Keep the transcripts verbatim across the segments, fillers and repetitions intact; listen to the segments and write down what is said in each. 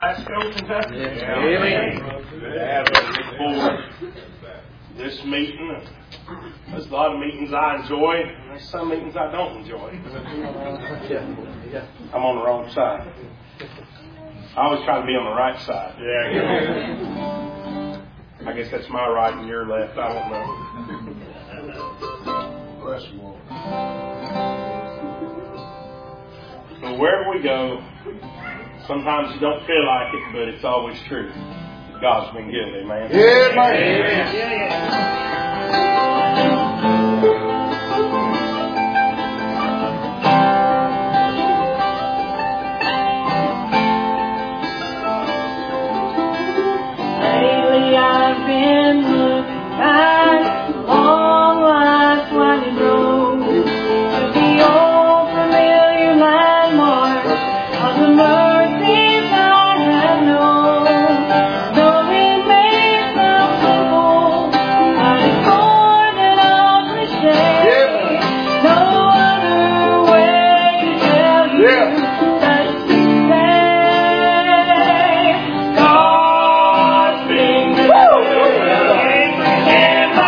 Glasgow, Kentucky. Yeah. Amen. Yeah, looking forward to this meeting. There's a lot of meetings I enjoy, and there's some meetings I don't enjoy. I'm on the wrong side. I always try to be on the right side. Yeah. I guess that's my right and your left. I don't know. Bless you, Lord. So wherever we go, sometimes you don't feel like it, but it's always true. God's been good, amen. Yeah, man. Yeah, yeah. Lately I've been looking back a long life winding road to the old familiar landmark of the mercies I have known. Though it may sound simple, but it's more than I'll appreciate. No other way to tell you that it's the same. God's been good in my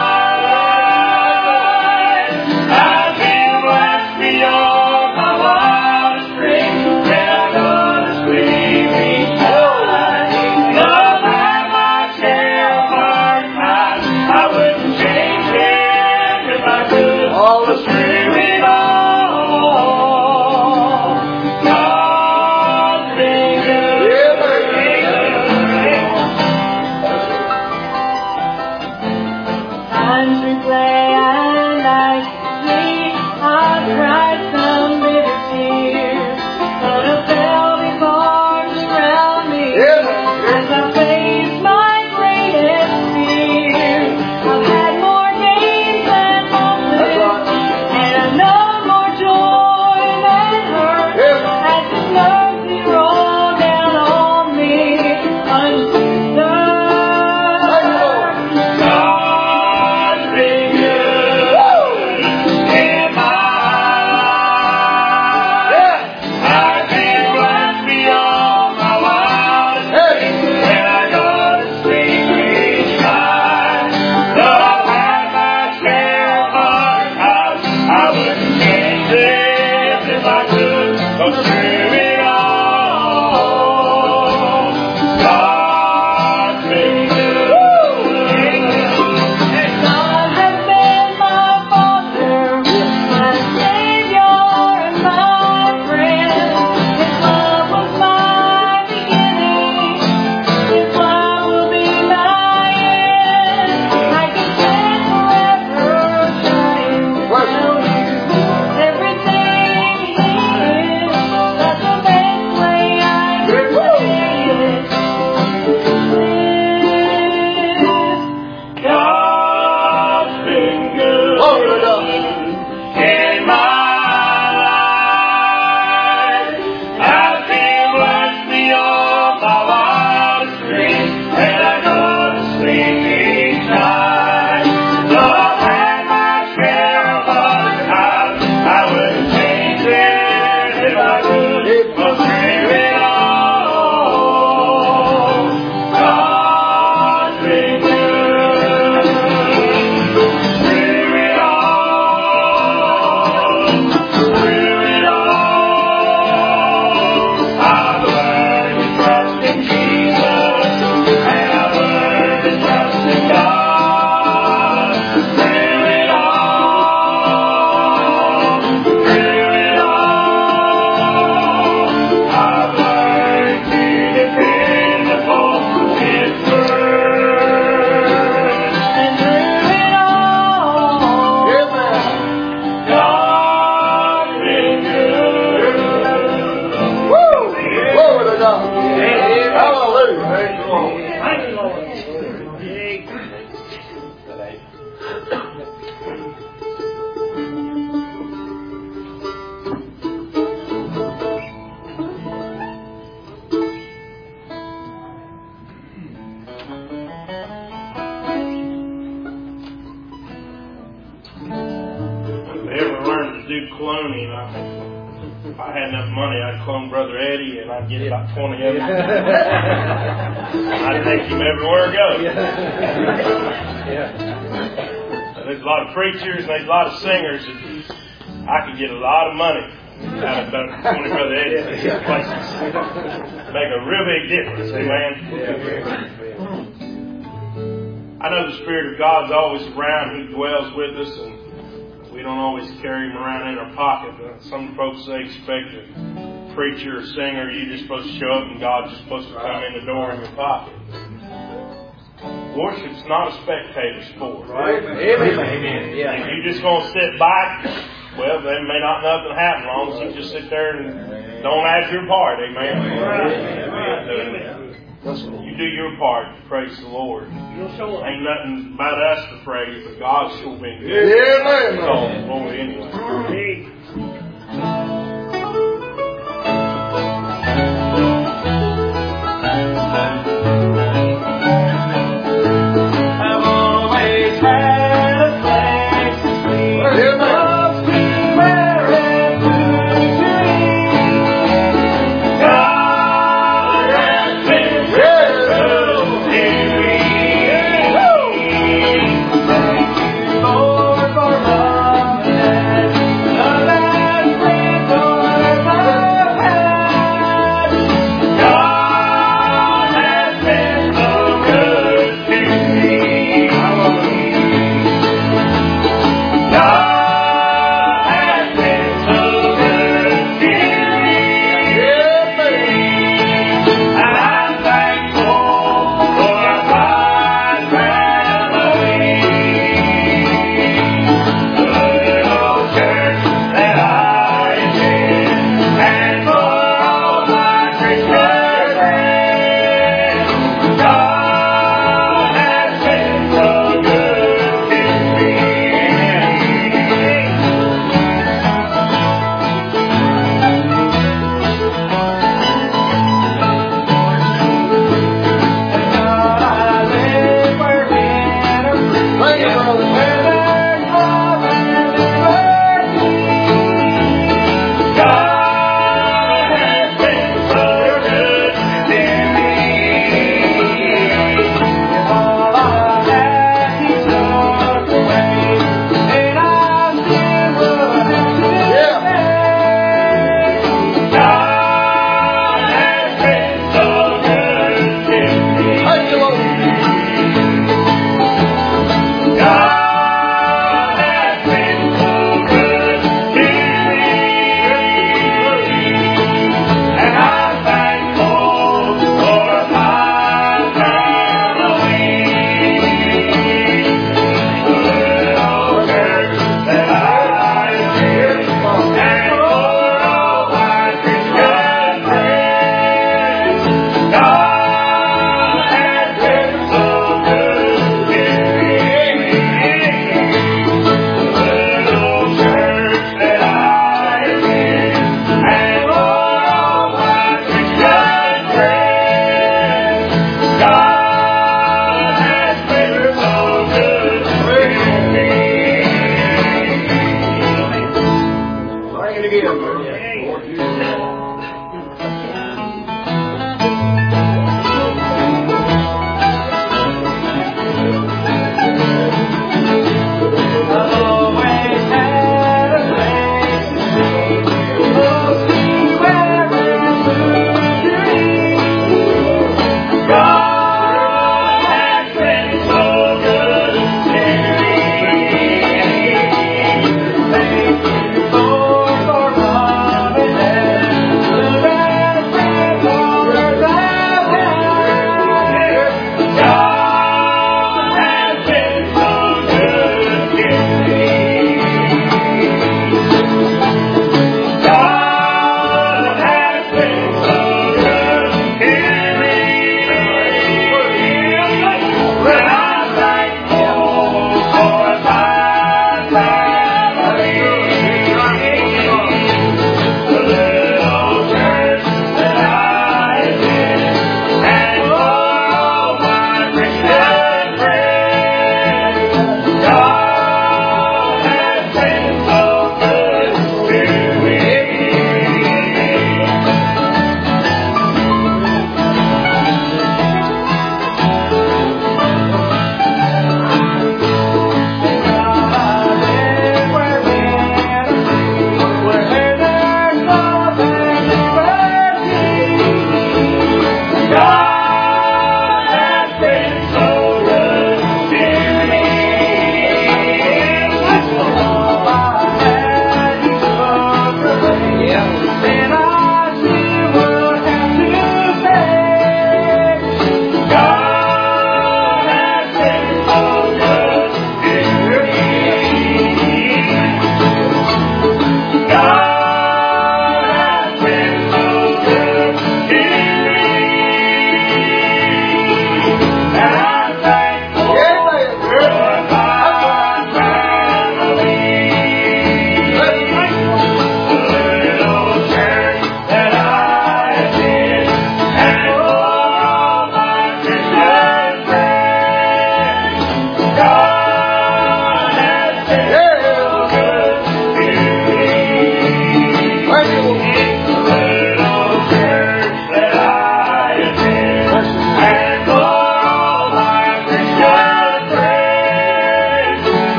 life. I've been blessed beyond my wildest dreams. When I go to sleep each night, love had my share of hard times. I wouldn't change it if I could. All the through it all. God's been good. Times replay and I see I've cried some bitter tears, but I felt His arms around me as I faced my greatest fear. I've had more gains than losses, and I've known more joy than hurt as His mercy rolled down on me undeserved. God's been good in my life. I've been blessed beyond my wildest dreams. When I go to sleep each night, though I've had my share of hard times, I wouldn't change it if I could. Go through it all. God's been good. God has been my Father, my Savior, and my friend. His love was my beginning. His love will be my end. I can stand forever trying to tell you everything He is. That's the best way I can say it. God's been good in my life. I've been blessed beyond my wildest dreams. When I go to sleep each night, though I've had my share of hard times, I wouldn't change it if I could. Go through it all. God's been good. Through it all. Through it all. I've learned to trust in Jesus, and I've learned to trust in God. Through it all. Through it all. I've learned to depend upon His word. And through it all, God's been good. Glory to God. Hallelujah. Thank you, Lord. If they ever learn to do cloning, I think If I had enough money, I'd clone Brother Eddie, and I'd get about twenty of them. I'd take him everywhere I go. There's a lot of preachers and there's a lot of singers, and I could get a lot of money out of about twenty Brother Eddies in these places. Make a real big difference, amen? I know the Spirit of God's always around. He dwells with us, and we don't always carry Him around in our pocket. Some folks, they expect a preacher or singer, you're just supposed to show up and God's just supposed to come in the door in your pocket. Worship's not a spectator sport. Right? Amen. Amen. Yeah. If you're just going to sit back, well, then may not nothing happen as long as you just sit there and don't act your part. Amen. Amen. You do your part. Praise the Lord. Ain't nothing about us to praise, but God's sure been good. Amen. So, Lord, anyway. Lord, for love and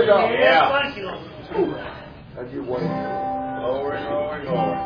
God. Yeah. That's your way. Glory, glory, glory.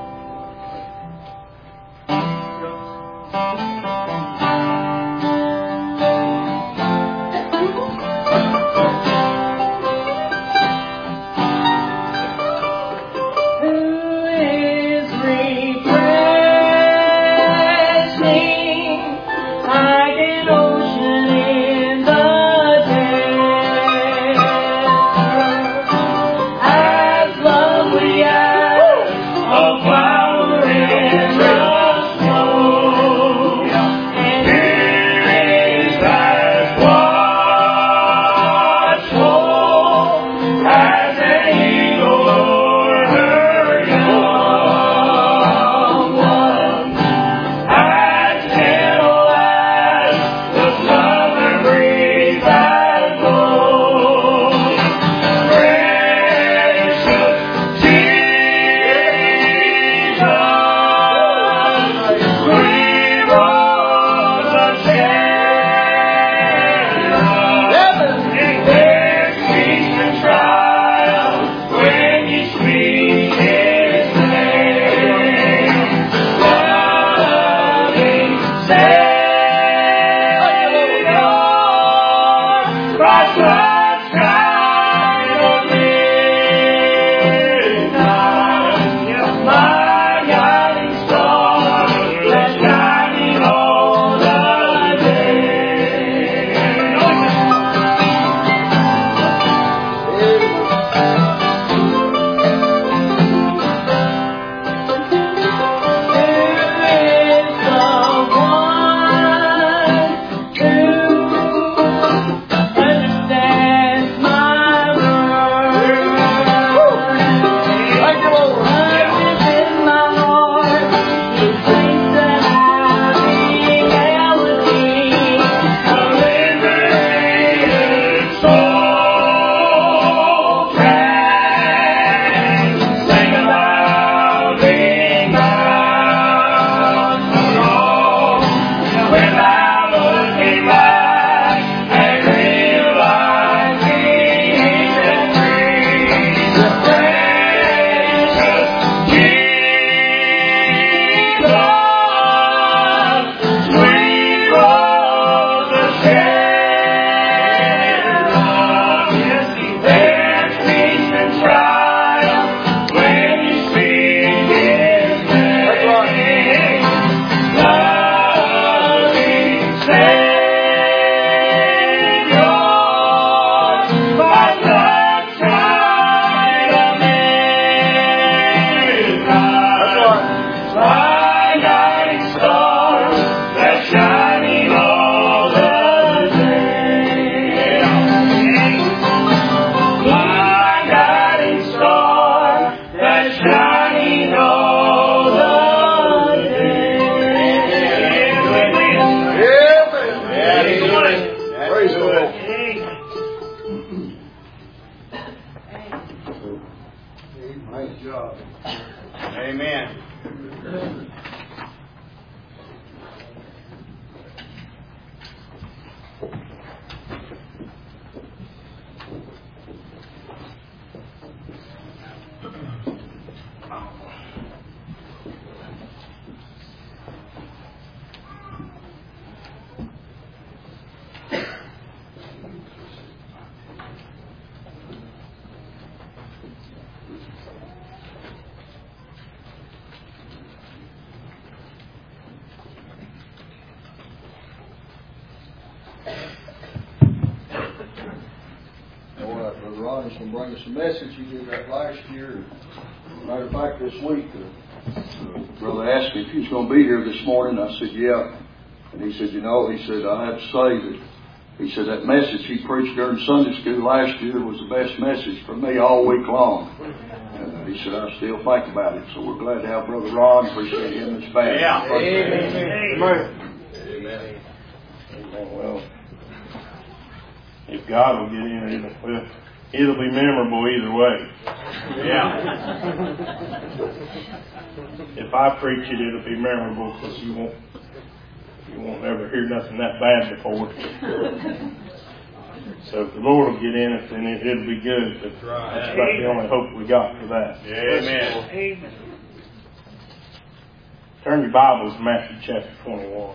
Ronnie's going to bring us a message. He did that last year. Matter of fact, this week, uh, brother asked me if he was going to be here this morning. I said, yeah. And he said, you know, he said, I have to say that, he said, that message he preached during Sunday school last year was the best message for me all week long. And he said, I still think about it. So we're glad to have Brother Ron. Appreciate him and his family. Yeah. Amen. Amen. Amen. Amen. Well, if God will get in it, well, it'll be memorable either way. Yeah. If I preach it, it'll be memorable because you won't, you won't ever hear nothing that bad before. So if the Lord will get in it, then it, it'll be good. But that's, right. that's about the only hope we got for that. Amen. Amen. Turn your Bibles to Matthew chapter twenty-one.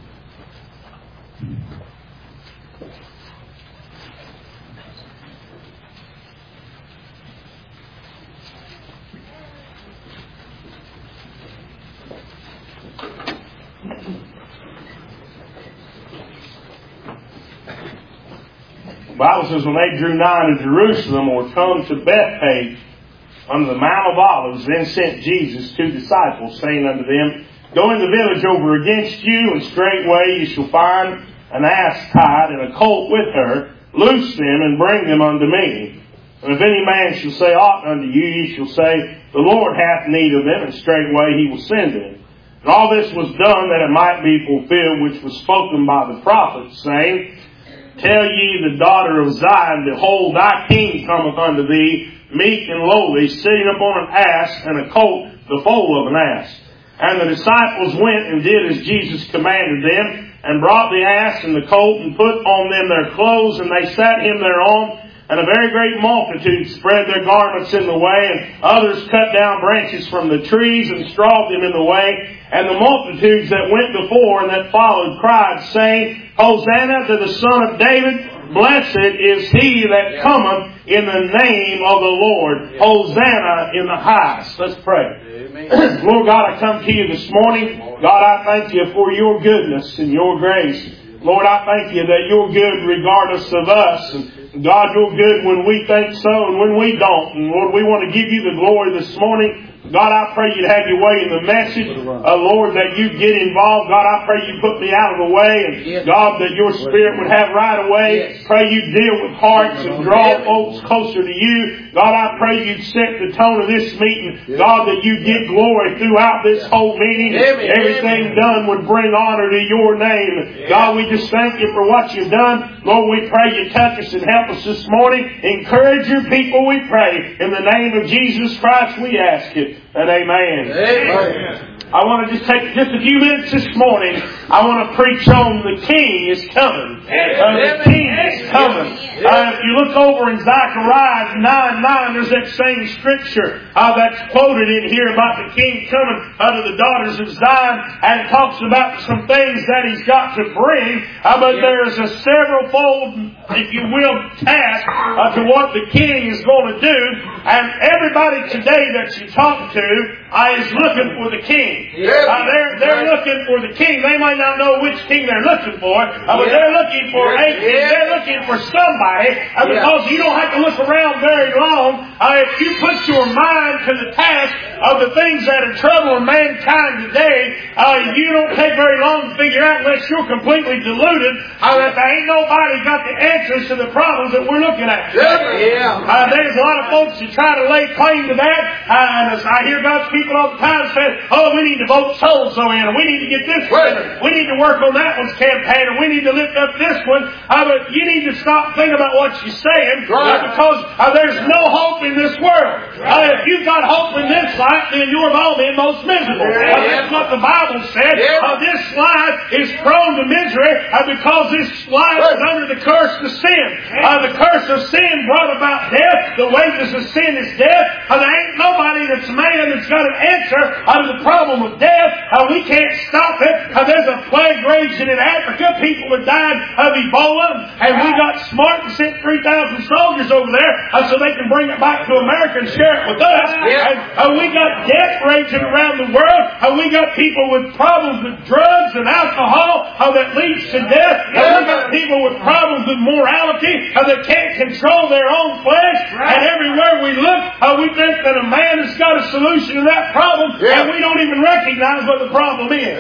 The Bible says, when they drew nigh to Jerusalem, or were come to Bethphage, under the Mount of Olives, then sent Jesus two disciples, saying unto them, Go in the village over against you, and straightway you shall find an ass tied, and a colt with her. Loose them, and bring them unto me. And if any man shall say aught unto you, ye shall say, The Lord hath need of them, and straightway he will send them. And all this was done that it might be fulfilled, which was spoken by the prophet, saying, Tell ye the daughter of Zion, Behold, thy king cometh unto thee, meek and lowly, sitting upon an ass, and a colt, the foal of an ass. And the disciples went and did as Jesus commanded them, and brought the ass and the colt, and put on them their clothes, and they sat him thereon. And a very great multitude spread their garments in the way, and others cut down branches from the trees, and strawed them in the way. And the multitudes that went before and that followed cried, saying, Hosanna to the Son of David! Blessed is he that cometh in the name of the Lord. Hosanna in the highest. Let's pray. Amen. Lord God, I come to you this morning. God, I thank you for your goodness and your grace. Lord, I thank you that you're good regardless of us. And God, you're good when we think so and when we don't. And Lord, we want to give you the glory this morning. God, I pray you'd have your way in the message. Uh, Lord, that you get involved. God, I pray you put me out of the way. And God, that your Spirit would have right away. Pray you deal with hearts and draw folks closer to you. God, I pray you'd set the tone of this meeting. God, that you get glory throughout this whole meeting. Everything done would bring honor to your name. God, we just thank you for what you've done. Lord, we pray you touch us and help us this morning. Encourage your people, we pray. In the name of Jesus Christ, we ask it. And amen. Amen. I want to just take just a few minutes this morning. I want to preach on the King is coming. Uh, the King is coming. Uh, if you look over in Zechariah nine nine, there's that same scripture uh, that's quoted in here about the King coming out of the daughters of Zion, and it talks about some things that he's got to bring. Uh, but there's a several-fold, if you will, task uh, to what the King is going to do. And everybody today that you talk to uh, is looking for the King. Uh, they're they're looking for the King. They might not know which King they're looking for, uh, but they're looking for a King. They're looking for somebody, uh, because you don't have to look around very long. Uh, if you put your mind to the task of the things that are troubling mankind today, uh, you don't take very long to figure out, unless you're completely deluded, uh, that there ain't nobody got the answers to the problems that we're looking at. Yeah. Uh, there's a lot of folks that try to lay claim to that, uh, and as I hear God's people all the time say, oh, we need to vote so-and-so in, and we need to get this one, or we need to work on that one's campaign, or we need to lift up this one. Uh, but you need to stop thinking about what you're saying, uh, because uh, there's no hope in this world. Uh, if you've got hope in this life, then you've all been most miserable. Uh, that's what the Bible said. Uh, this life is prone to misery uh, because this life is under the curse of sin. Uh, the curse of sin brought about death. The wages of sin is death. Uh, there ain't nobody that's a man that's got an answer uh, to the problem of death. Uh, we can't stop it. Uh, there's a plague raging in Africa. People have died of Ebola, and we got smart and sent three thousand soldiers over there uh, so they can bring it back to America and share it with us. And uh, we got death raging around the world. Uh, we got people with problems with drugs and alcohol uh, that leads to death. Uh, we got people with problems with morality uh, that can't control their own flesh. And everywhere we look, uh, we think that a man has got a solution to that problem, and we don't even recognize what the problem is.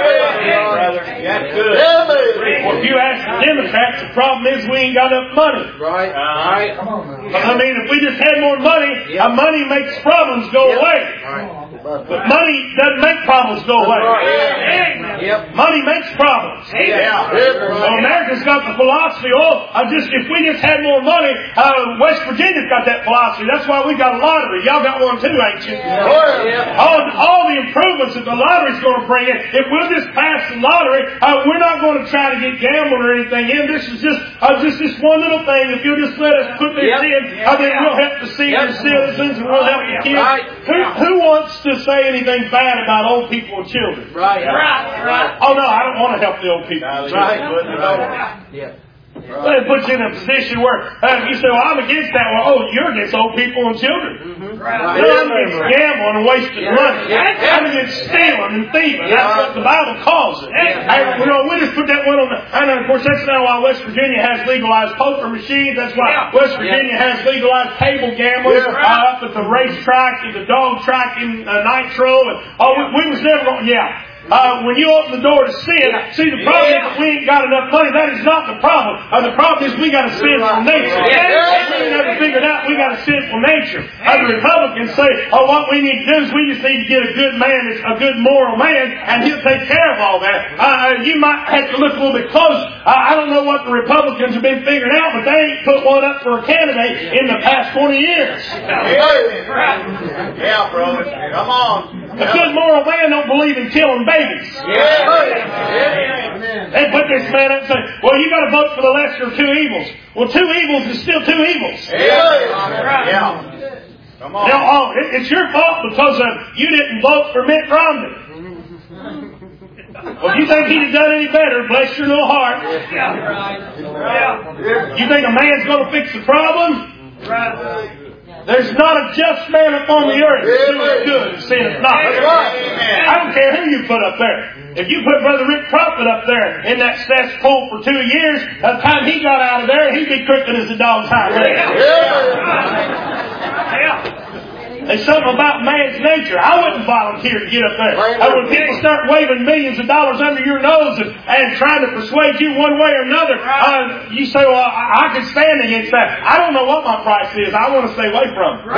That's good. Well, if you ask the Democrats, the problem is we ain't got enough money. Right. Right. I mean, if we just had more money, uh, money makes problems go away. Right. But money doesn't make problems go away. Yep. Money makes problems. Yeah. Well, America's got the philosophy, oh, I just if we just had more money, uh, West Virginia's got that philosophy. That's why we got a lottery. Y'all got one too, ain't you? Yeah. All, all the improvements that the lottery's going to bring in, if we'll just pass the lottery, uh, we're not going to try to get gambling or anything in. This is just uh, just this one little thing. If you'll just let us put this Yep. in, I mean, we'll help the senior Yep. citizens and we'll help the kids. Right. Who, who wants to say anything bad about old people or children? Right. Right. Right. Oh no, I don't want to help the old people. Right. Right. Yeah. Well, it puts you in a position where uh, you say, well, I'm against that. Well, oh, you're against old people and children. Mm-hmm. Right. No, I'm against gambling and wasting Yeah. money. Yeah. I'm against stealing and thieving. That's what the Bible calls it. Yeah. And, you know, we just put that one on the... And, of course, that's now why West Virginia has legalized poker machines. That's why Yeah. West Virginia Yeah. has legalized table gambling Yeah. uh, up at the racetrack and the dog track in uh, Nitro. And, oh, we, we was never going... Yeah. Uh, when you open the door to sin, see the problem Yeah. is that we ain't got enough money. That is not the problem. Uh, the problem is we got a sinful nature. Yeah. We ain't never figured out we got a sinful nature. Uh, the Republicans say, oh, what we need to do is we just need to get a good man, a good moral man, and he'll take care of all that. Uh, you might have to look a little bit close. Uh, I don't know what the Republicans have been figuring out, but they ain't put one up for a candidate in the past twenty years. Yeah. Yeah, brother. Come on. A good moral man don't believe in killing babies. Yeah. They put this man up and say, well, you got to vote for the lesser of two evils. Well, two evils is still two evils. Yeah. Yeah. Come on. Now, oh, it, it's your fault because uh, you didn't vote for Mitt Romney. Well, if you think he'd have done any better, bless your little heart. You think a man's going to fix the problem? There's not a just man upon the earth that doeth good and sinneth not. I don't care who you put up there. If you put Brother Rick Prophet up there in that cesspool for two years, by the time he got out of there, he'd be crooked as a dog's hind leg. There's something about man's nature. I wouldn't volunteer to get up there. Uh, when people start waving millions of dollars under your nose and, and trying to persuade you one way or another, uh, you say, well, I, I can stand against that. I don't know what my price is. I want to stay away from it.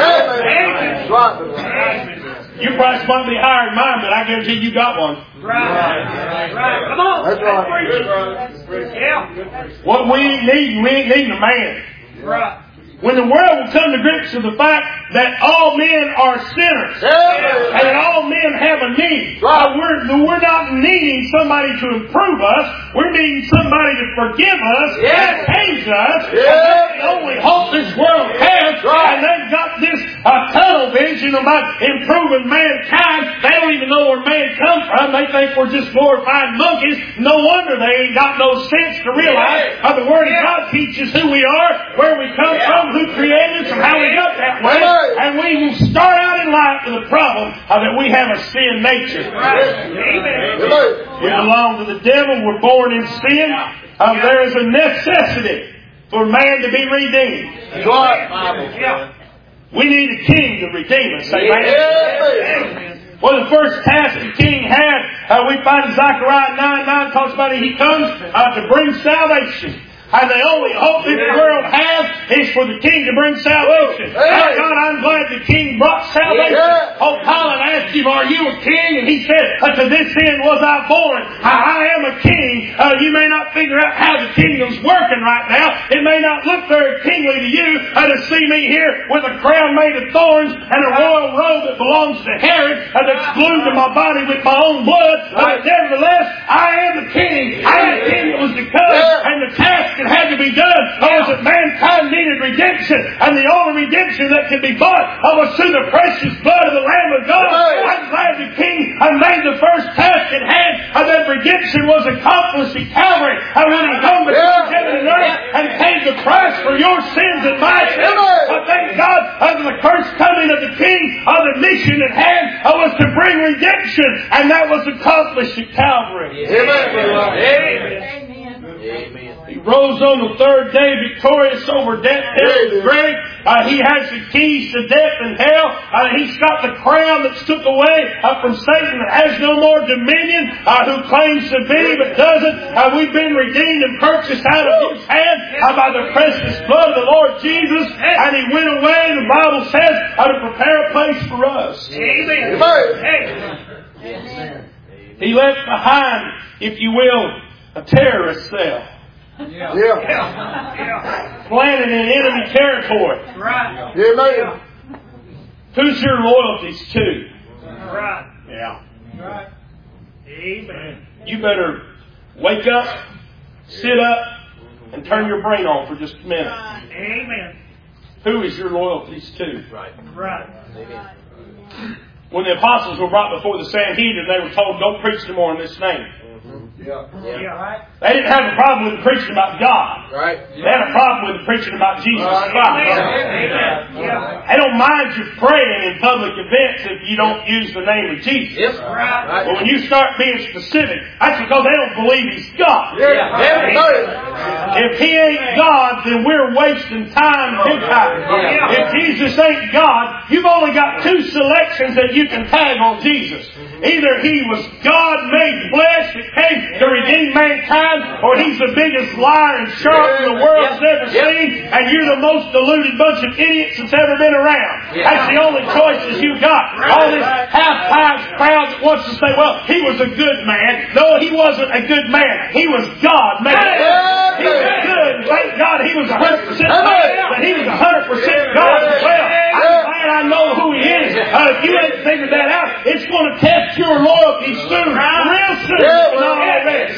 Your price might be higher than mine, but I guarantee you got one. Right. Right. Come on. That's right. Yeah. What we ain't needing, we ain't needing a man. Right. When the world will come to grips with the fact that all men are sinners Yeah. and that all men have a need, uh, we're, we're not needing somebody to improve us. We're needing somebody to forgive us Yeah. and change us. Yeah. And that's the only hope this world has. Right. And they've got this uh, tunnel vision about improving mankind. They don't even know where man comes from. They think we're just glorified monkeys. No wonder they ain't got no sense to realize how the Word of God teaches who we are, where we come Yeah. from, who created us, and how we got that way. Right. And we will start out in life with a problem uh, that we have a sin nature. We belong to the devil. We're born in sin. Um, there is a necessity for man to be redeemed. Yeah. We need a king to redeem us. Amen. Yeah. Well, the first task the king had, uh, we find in Zechariah nine nine talks about it. He comes uh, to bring salvation. And the only hope this world has is for the king to bring salvation. Hey. My God, I'm glad the king brought salvation. Yeah. Oh, Pilate asked him, are you a king? And he said, unto this end was I born. I, I am a king. Uh, you may not figure out how the kingdom's working right now. It may not look very kingly to you uh, to see me here with a crown made of thorns and a royal robe that belongs to Herod uh, that's glued to my body with my own blood. But nevertheless, I am the king. I am the king that was to come. Yeah. And the task that had to be done was that mankind needed redemption. And the only redemption that could be bought was through the precious blood of the Lamb of God. Right. I'm glad the king had made the first task at hand, and that redemption was accomplished at Calvary. And when he come between Yeah. heaven and earth and paid the price for your sins and my sins, Amen. I thank God under the first coming of the king, of the mission at hand was to bring redemption, and that was accomplished at Calvary. Amen. Amen. Amen. He rose on the third day victorious over death, hell, and grave. Uh, he has the keys to death and hell. Uh, he's got the crown that's took away uh, from Satan that has no more dominion, uh, who claims to be but doesn't. Uh, we've been redeemed and purchased out of His hand uh, by the precious blood of the Lord Jesus. And He went away, the Bible says, uh, to prepare a place for us. Amen. Amen. He left behind, if you will, a terrorist cell. Yeah. Yeah. Planted in enemy territory. Right. Amen. Who's your loyalties to? Right. Yeah. Right. Amen. You better wake up, sit up, and turn your brain on for just a minute. Amen. Who is your loyalties to? Right. Right. When the apostles were brought before the Sanhedrin, they were told, don't preach no more in this name. Yeah. Yeah. Right. They didn't have a problem with preaching about God. Right. They had a problem with preaching about Jesus Christ. Amen. Yeah. They don't mind you praying in public events if you don't use the name of Jesus. Yes. Right. But when you start being specific, that's because they don't believe He's God. Yeah. If He ain't God, then we're wasting time and His time. Yeah. If Jesus ain't God, you've only got two selections that you can tag on Jesus. Either He was God made flesh that came to redeem mankind, or He's the biggest liar and shark the world's ever seen, and you're the most deluded bunch of idiots that's ever been around. That's the only choices you got. All this half-piped crowd that wants to say, well, He was a good man. No, He wasn't a good man. He was God made. He was good. Thank God He was one hundred percent man, but He was one hundred percent God as well. I'm glad I know who He is. Uh, if you ain't figured that out, it's going to test your loyalty soon. Real soon. Not already.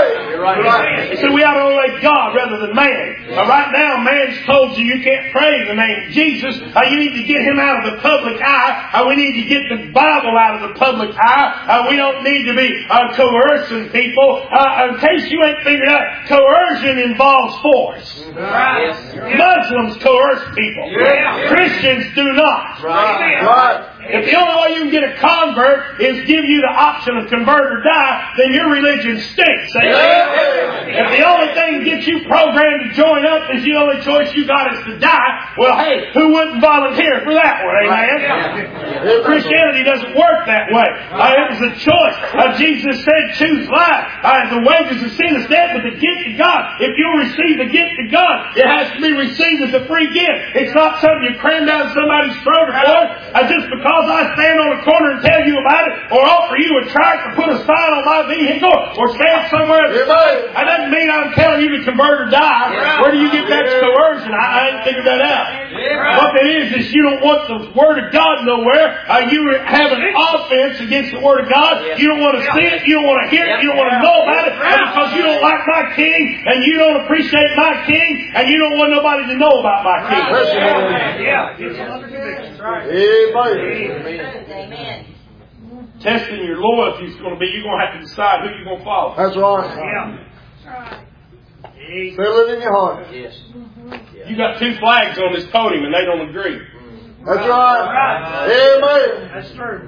He said we ought to obey God rather than man. Uh, right now, man's told you you can't pray in the name of Jesus. Uh, you need to get Him out of the public eye. Uh, we need to get the Bible out of the public eye. Uh, we don't need to be uh, coercing people. Uh, in case you ain't figured out, coercion involves force. Right. Muslims coerce people. Yeah. Christians do not. Right. If the only way you can get a convert is give you the option of convert or die, then your religion stinks. Amen? If the only thing that gets you programmed to join up is the only choice you got is to die, well, hey, who wouldn't volunteer for that one? Amen? Christianity doesn't work that way. Uh, it was a choice. Uh, Jesus said, choose life. Uh, the wages of sin is death, but the gift of God, if you'll receive the gift of God, it has to be received as a free gift. It's not something you cram down somebody's throat or forth, uh, just because I stand on a corner and tell you about it, or offer you a tract, or put a sign on my vehicle, or stand somewhere. That doesn't mean I'm telling you to convert or die. Where do you get that coercion? I, I ain't figured that out. What that is, is you don't want the Word of God nowhere. Uh, you have an offense against the Word of God. You don't want to see it. You don't want to hear it. You don't want to know about it. And because you don't like my King, and you don't appreciate my King, and you don't want nobody to know about my King. Yeah. Get some other convictions. Right. Amen. Amen. Testing your loyalty is going to be, you're going to have to decide who you're going to follow. That's right. Yeah. Amen. Feel it in your heart. Yes. You got two flags on this podium and they don't agree. That's right. Amen. That's true.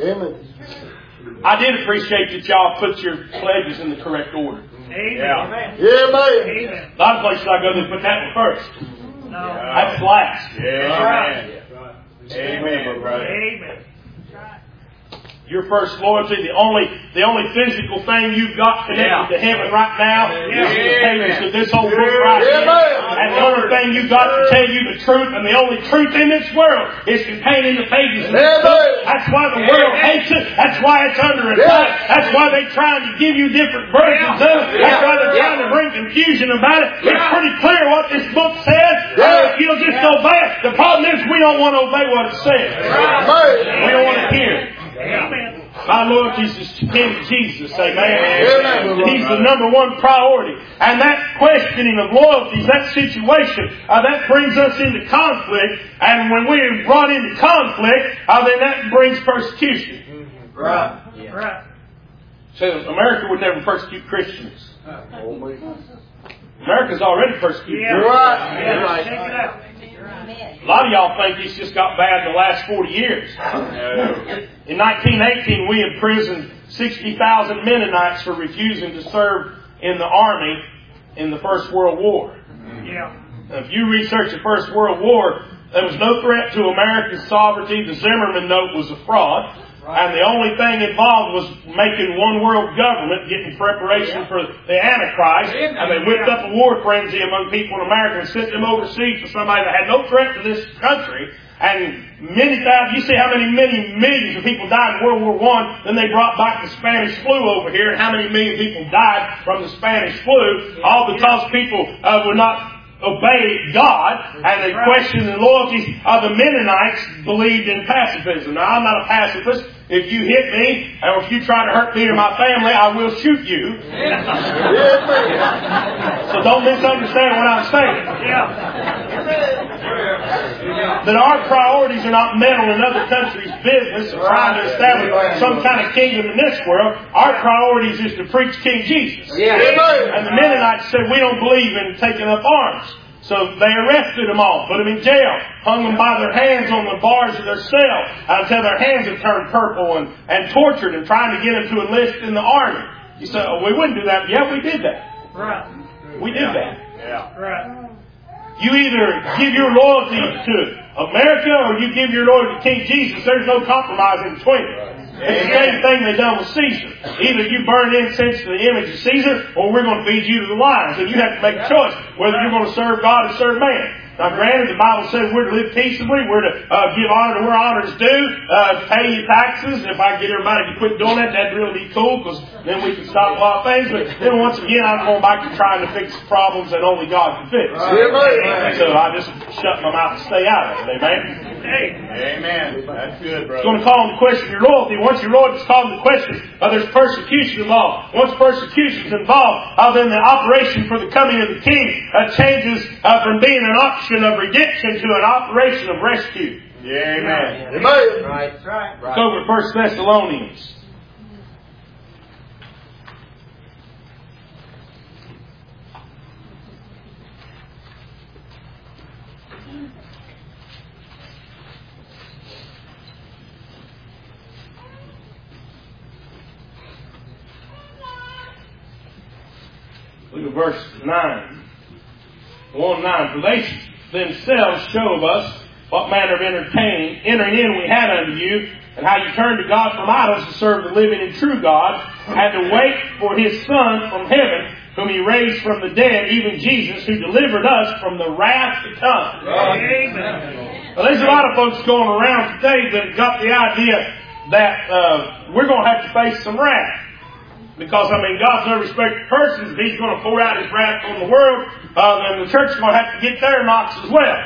Amen. I did appreciate that y'all put your pledges in the correct order. Amen. Yeah. Amen. Amen. Amen. A lot of places I go, they put that one first. No. That's last. Right. Amen, brother. Amen. Your first loyalty, the only the only physical thing you've got connected to heaven right now is the pages of this old book right here. And the only thing you've got to tell you the truth, and the only truth in this world is contained in the pages of this book. That's why the world hates it. That's why it's under attack. That's why they're trying to give you different versions of it. That's why they're trying to bring confusion about it. It's pretty clear what this book says. Uh, if you'll just obey it. The problem is we don't want to obey what it says. We don't want to hear it. Amen. My loyalty is to King Jesus, amen. Amen. He's the number one priority. And that questioning of loyalties, that situation, uh, that brings us into conflict. And when we're brought into conflict, uh, then that brings persecution. Mm-hmm. Right. Yeah. Right. So America would never persecute Christians. America's already persecuted. Yeah. Right. Yeah. Right. Check it out. A lot of y'all think it's just got bad in the last forty years. In nineteen eighteen, we imprisoned sixty thousand Mennonites for refusing to serve in the army in the First World War. Yeah. Now, if you research the First World War, there was no threat to American sovereignty. The Zimmerman Note was a fraud. And the only thing involved was making one world government, getting preparation for the Antichrist. And they whipped up a war frenzy among people in America and sent them overseas for somebody that had no threat to this country. And many times, you see how many, many millions of people died in World War One. Then they brought back the Spanish flu over here. And how many million people died from the Spanish flu? All because people uh, were not obey God, and they questioned the loyalties of the Mennonites believed in pacifism. Now, I'm not a pacifist. If you hit me, or if you try to hurt me or my family, I will shoot you. So don't misunderstand what I'm saying. That our priorities are not meddle in other countries' business and trying to establish some kind of kingdom in this world. Our priorities is to preach King Jesus. And the Mennonites said, we don't believe in taking up arms. So they arrested them all, put them in jail, hung them by their hands on the bars of their cell until their hands had turned purple, and, and tortured them, trying to get them to enlist in the army. You say, oh, we wouldn't do that. Yeah, we did that. Right. We did that. Yeah. Right. You either give your loyalty to America or you give your loyalty to King Jesus. There's no compromise in between. It's the same thing they done with Caesar. Either you burn incense to the image of Caesar, or we're going to feed you to the lions. And you have to make a choice whether you're going to serve God or serve man. Now, granted, the Bible says we're to live peaceably. We're to uh, give honor to where honor is due. Uh, pay your taxes. If I get everybody to quit doing that, that'd really be cool, because then we can stop a lot of things. But then once again, I'm going back to trying to fix problems that only God can fix. Right. So I just shut my mouth and stay out of it. Amen? Amen. That's good, brother. It's going to call into question your loyalty. Once your loyalty is called into question, uh, there's persecution involved. Once persecution is involved, uh, then the operation for the coming of the King uh, changes uh, from being an option of redemption to an operation of rescue. Yeah, amen. Amen. Right, right, right. Let's go over to First Thessalonians. Look at verse nine. one nine. For they themselves show of us what manner of entertaining, entering in we had unto you, and how you turned to God from idols to serve the living and true God, and to wait for His Son from heaven, whom He raised from the dead, even Jesus, who delivered us from the wrath to come. Amen. Now, there's a lot of folks going around today that have got the idea that uh, we're going to have to face some wrath. Because, I mean, God's no respecter of persons. If He's going to pour out His wrath on the world, uh, then the church is going to have to get their knocks as well.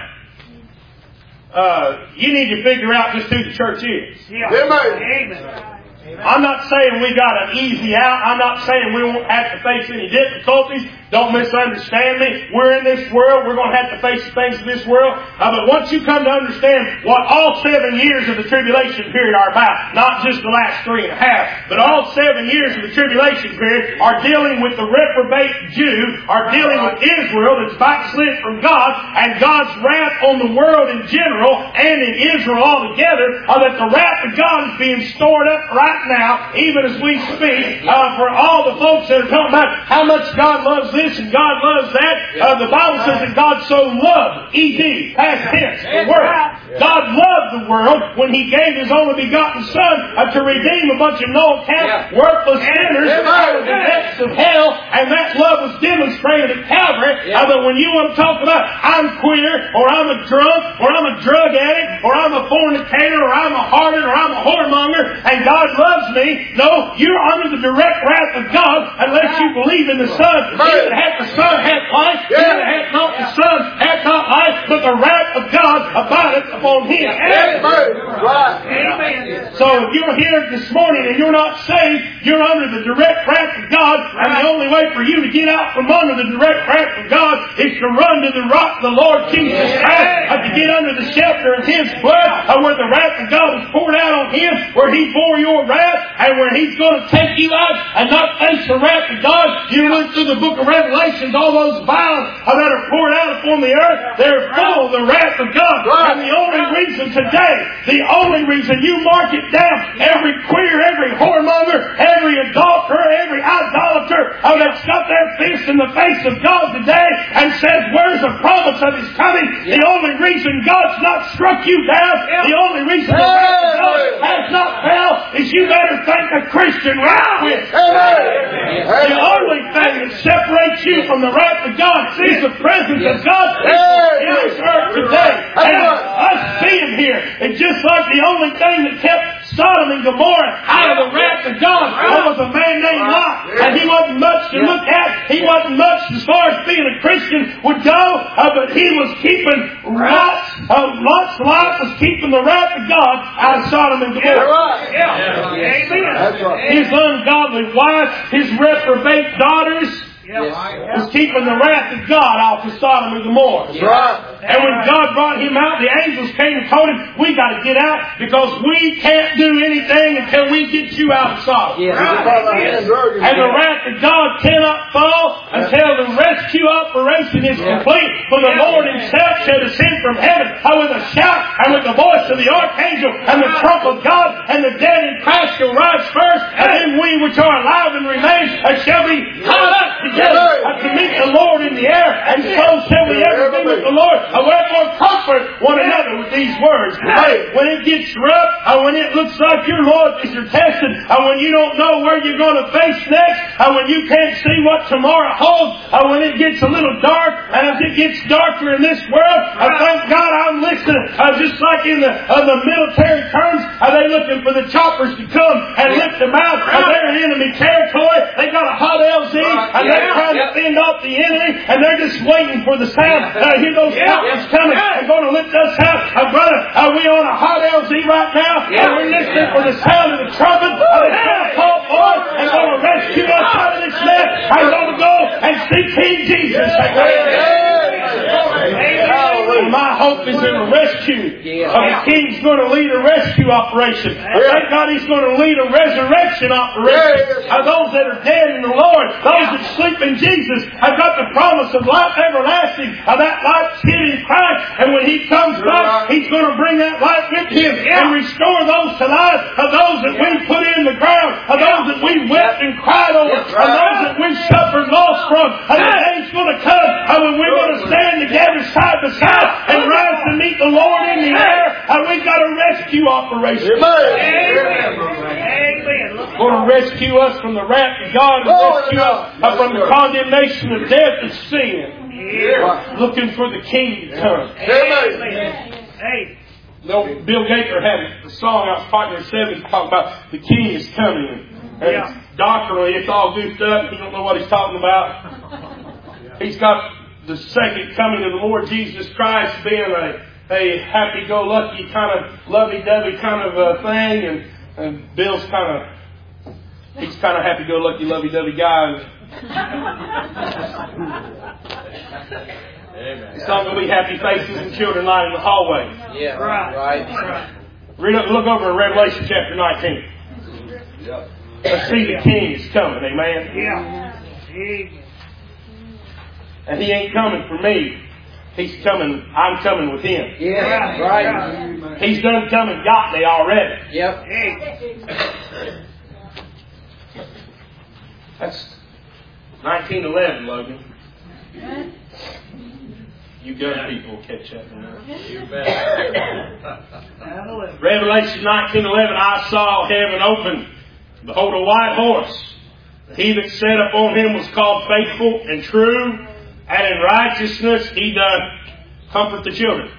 Uh, you need to figure out just who the church is. Yeah. Amen. Amen. I'm not saying we got an easy out. I'm not saying we won't have to face any difficulties. Don't misunderstand me. We're in this world. We're going to have to face the things of this world. Uh, but once you come to understand what all seven years of the tribulation period are about, not just the last three and a half, but all seven years of the tribulation period are dealing with the reprobate Jew, are dealing with Israel that's backslid from God, and God's wrath on the world in general and in Israel altogether, uh, that the wrath of God is being stored up right now, even as we speak, uh, for all the folks that are talking about how much God loves this and God loves that. Uh, the Bible says that God so loved, E D, past tense, the world. God loved the world when He gave His only begotten Son uh, to redeem a bunch of no-account, worthless sinners out of the depths of hell, and that love was demonstrated at Calvary. Uh, but when you want to talk about I'm queer, or I'm a drunk, or I'm a drug addict, or I'm a fornicator, or I'm a harlot, or I'm a whoremonger, and God loves me, no, you're under the direct wrath of God unless you believe in the Son. He that hath the Son hath life, he that hath not the Son hath not life, but the wrath of God abideth upon him. Amen. So if you're here this morning and you're not saved, you're under the direct wrath of God, and the only way for you to get out from under the direct wrath of God is to run to the rock, the Lord Jesus Christ, uh, to get under the shelter of His blood, uh, where the wrath of God was poured out on Him, where He bore your wrath, and where He's going to take you out and not face the wrath of God. You look through the book of Revelations, all those vials uh, that are poured out upon the earth, they're full of the wrath of God. And the the only reason today, the only reason you mark it down, every queer, every whoremonger, every adulterer, every idolater oh, that's got their fist in the face of God today and says, where's the promise of His coming? Yeah. The only reason God's not struck you down, yeah. the only reason the wrath of God has not fell is you better think a Christian right with. The only thing that separates you from the wrath of God is the presence of God in this earth today. And us being here, and just like the only thing that kept Sodom and Gomorrah out of the wrath of God was a man named Lot. And he wasn't much to look at. He wasn't much as far as being a Christian would go. Uh, but he was keeping Lot's, uh, Lot's life was keeping the wrath of God out of Sodom and Gomorrah. His ungodly wife, his reprobate daughters, Yes. was keeping the wrath of God off of Sodom and Gomorrah. That's right. And when God brought him out, the angels came and told him, we got to get out because we can't do anything until we get you out of Sodom. Yeah. Right. And the wrath of God cannot fall until the rescue operation is yeah. complete. For the Lord Himself shall descend from heaven with a shout and with the voice of the archangel and the trump of God, and the dead in Christ shall rise first, and then we which are alive and remain shall be caught up together to meet the Lord in the air, and so shall we ever be with the Lord. Wherefore comfort one another with these words. Hey, when it gets rough, and when it looks like your Lord is your testing, and when you don't know where you're going to face next, and when you can't see what tomorrow holds, and when it gets a little dark, and as it gets darker in this world, I thank God I'm listening. Uh, just like in the, uh, the military terms, are they looking for the choppers to come and lift them out? Uh, they're in enemy territory. They got a hot L Z, and they're trying to fend off the enemy, and they're just waiting for the sound. Uh, hear those choppers coming and going to lift us out. Uh, brother, are we on a hot L Z right now? And we're listening for the sound of the trumpet. Uh, it's going to call for us and going to rescue us out of this mess. I'm going to go and see King Jesus. My hope is in a rescue. Yeah. Uh, the King's going to lead a rescue operation. Yeah. Thank God He's going to lead a resurrection operation. Yeah. Uh, those that are dead in the Lord, those that sleep in Jesus, have got the promise of life everlasting. Uh, that life's hid in Christ. And when He comes back, He's going to bring that life with Him and restore those to life. Uh, those that we put in the ground. Uh, those that we wept and cried over. Uh, those that we suffered loss from. Uh, the day's going to come uh, when we're going to stand together side by side and rise to meet the Lord in the air. And we've got a rescue operation. Amen. Amen. Going to rescue us from the wrath of God and rescue us from the condemnation of death and sin. Yeah. Looking for the King to come. Amen. Hey. No, Bill Gaither had a song I was talking in the seventies talking about the King is coming. And yeah. Doctrinally, it's all goofed up. He don't know what he's talking about. He's got the second coming of the Lord Jesus Christ being a, a happy-go-lucky kind of lovey-dovey kind of a thing, and, and Bill's kind of he's kind of happy-go-lucky lovey-dovey guy. Amen. It's not going to be happy faces and children lying in the hallway. Yeah, right. right. Read up, look over in Revelation chapter nineteen. Yep. Let's see the King is coming. Amen. Yeah. And He ain't coming for me. He's coming, I'm coming with Him. Yeah, right. He's done come and got me already. Yep. That's nineteen eleven, Logan. You gun people will catch up now. You bet. Revelation nineteen eleven, I saw heaven open. Behold, a white horse. He that sat upon him was called Faithful and True, and in righteousness he doth comfort the children.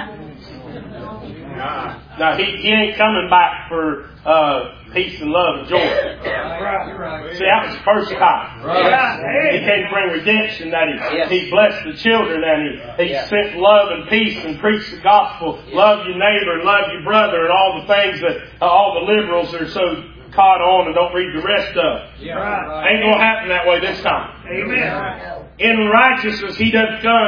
Now, he, he ain't coming back for uh, peace and love and joy. See, that was the first time. He came to bring redemption, that he, he blessed the children, and he, he sent love and peace and preached the gospel. Love your neighbor, love your brother, and all the things that uh, all the liberals are so caught on and don't read the rest of. Yeah, right. Ain't going to happen that way this time. Amen. In righteousness he doth come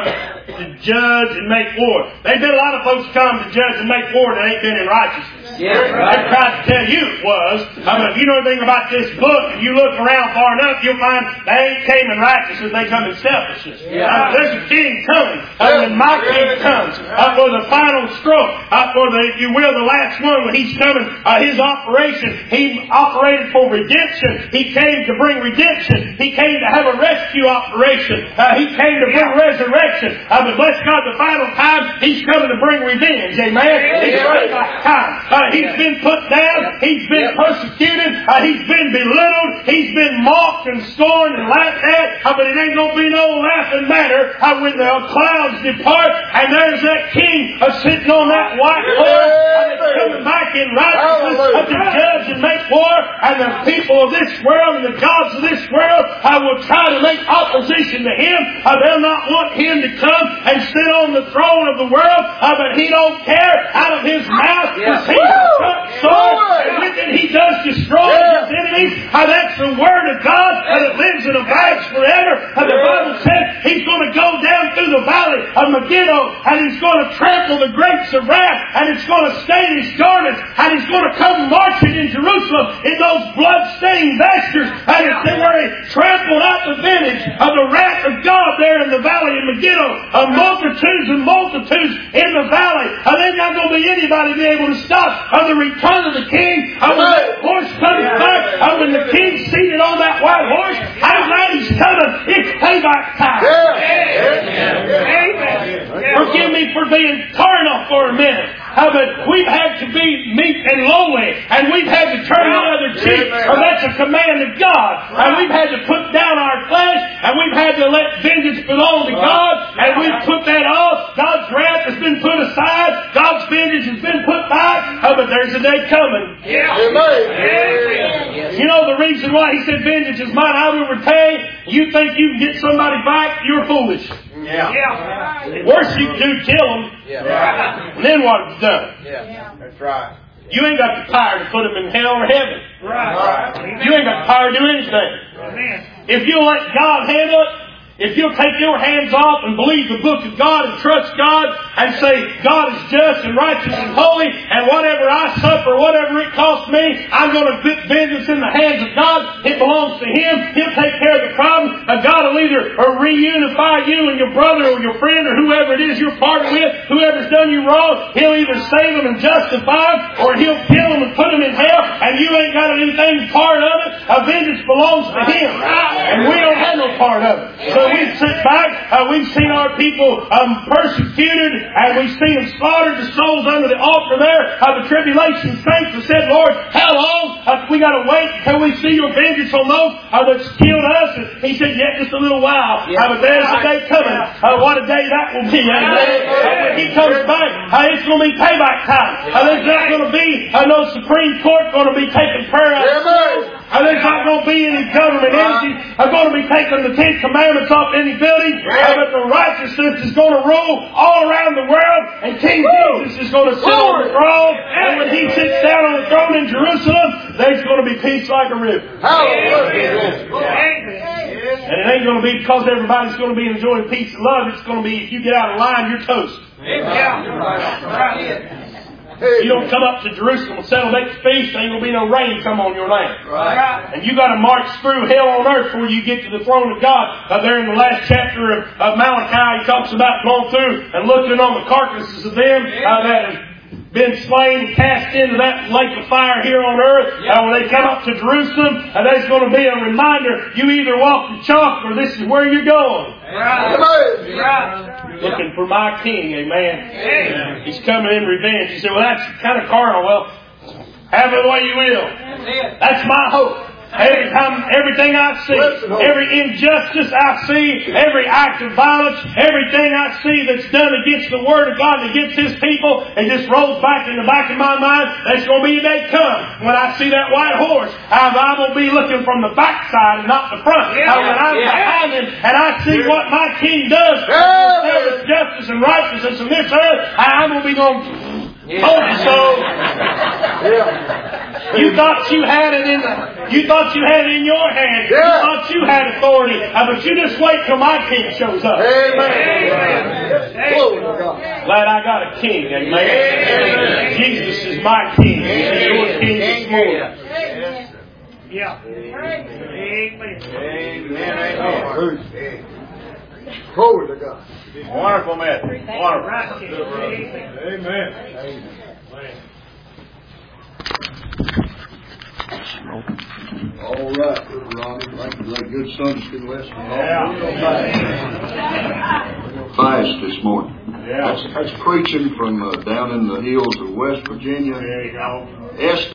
to judge and make war. There's been a lot of folks come to judge and make war that ain't been in righteousness. Yeah, right. They tried to tell you it was. I mean, if you know anything about this book, if you look around far enough, you'll find they ain't came in righteousness, they come in selfishness. Yeah. Uh, there's a king coming. Uh, when my king comes, uh, for the final stroke, uh, for the, if you will, the last one, when he's coming, uh, his operation, he operated for redemption. He came to bring redemption. He came to have a rescue operation. Uh, he came to bring resurrection. Uh, but bless God, the final time, he's coming to bring revenge. Amen. It's yeah. time. Uh, he's been put down. He's been persecuted. Uh, he's been belittled. He's been mocked and scorned and laughed at. Uh, but it ain't going to be no laughing matter uh, when the clouds depart and there's that king uh, sitting on that white horse and it's coming back in righteousness uh, to judge and make war. And the people of this world and the gods of this world uh, will try to make opposition to him. Uh, they'll not want him to come and sit on the throne of the world. Uh, but he don't care. Out of his mouth yeah. proceeds a cut sword. And with it he does destroy yeah. his enemies. Uh, that's the word of God uh, that lives and abides forever. Uh, the Bible says he's going to go down through the valley of Megiddo and he's going to trample the grapes of wrath and it's going to stain his garments and he's going to come marching in Jerusalem in those blood-stained vestures and it's where he trampled out the vintage of the wrath of God there in the valley of Megiddo. Uh, multitudes and multitudes in the valley. Uh, there's not going to be anybody be able to stop uh, the return of the king. Uh, when that horse comes back, uh, when the king's seated on that white horse, I'm glad he's coming. It's payback time. Forgive me for being carnal for a minute. Uh, but we've had to be meek and lowly, and we've had to turn the other cheek. Uh, that's a command of God. And we've had to put down our flesh, and we've had to let vengeance belong to God, and we've put that off. God's wrath has been put aside. God's vengeance has been put back. Uh, but there's a day coming. Yeah. You know the reason why he said vengeance is mine, I will repay. You think you can get somebody back? You're foolish. Yeah. Yeah. Worst you can do, kill them. Yeah. And then what have you done? Yeah. That's right. You ain't got the power to put them in hell or heaven. Right. You ain't got the power to do anything. Amen. If you'll let God handle it, if you'll take your hands off and believe the book of God and trust God and say, God is just and righteous and holy, and whatever I suffer, whatever it costs me, I'm going to put vengeance in the hands of God. It belongs to Him. He'll take care of the problem. Uh, God will either or reunify you and your brother or your friend or whoever it is you're parting with, whoever's done you wrong. He'll either save them and justify them, or He'll kill them and put them in hell, and you ain't got anything part of it. Uh, vengeance belongs to Him, and we don't have no part of it. So we've sit back, uh, we've seen our people um, persecuted, and we've seen them slaughtered, the souls under the altar there. Uh, the tribulation saints have said, Lord, how long? Uh, we got to wait until we see your vengeance on those uh, that's killed us. And He said, yet just a little while. Uh, but there's a day coming. Uh, what a day that will be. Uh, when He comes back, uh, it's going to be payback time. Uh, there's not going to be uh, no Supreme Court going to be taking prayer out of schools. Uh, there's not going to be any government entities are going to be taking the Ten Commandments off any building. Uh, but the righteousness is going to rule all around the world. And King Jesus is going to sit on the throne. And when He sits down on the throne in Jerusalem, there's going to be peace like a river. Hallelujah. And it ain't going to be because everybody's going to be enjoying peace and love. It's going to be if you get out of line, you're toast. You don't come up to Jerusalem and settle make the feast, there ain't going to be no rain come on your land. Right. And you got to march through hell on earth before you get to the throne of God. Uh, there in the last chapter of, of Malachi, he talks about going through and looking on the carcasses of them uh, that have been slain and cast into that lake of fire here on earth. Uh, when they come up to Jerusalem, uh, there's going to be a reminder, you either walk the chalk or this is where you're going. Right. Right. Looking for my King, amen. Amen. He's coming in revenge. You say, well, that's kind of carnal. Well, have it the way you will. That's my hope. Every time, everything I see, every injustice I see, every act of violence, everything I see that's done against the Word of God and against His people, it just rolls back in the back of my mind. There's going to be a day come when I see that white horse. I'm, I'm going to be looking from the backside and not the front. Yeah. Uh, when I'm Yeah. behind Him and I see what my King does, Yeah. justice and righteousness on this earth, I'm going to be going. Yeah. Told you so. Yeah. You thought you had it in the, you thought you had it in your hand. Yeah. You thought you had authority. Uh, but you just wait till my King shows up. Amen. Glad I got a king, amen. Jesus is my king. He's your king this morning. Yeah. Amen. Amen. Glory to God. Wonderful message. Wonderful. Amen. All right, Brother Ronnie. Thank you for that good Sunday school lesson. Fast this morning. Yeah. That's, that's preaching from uh, down in the hills of West Virginia. There you go. Esther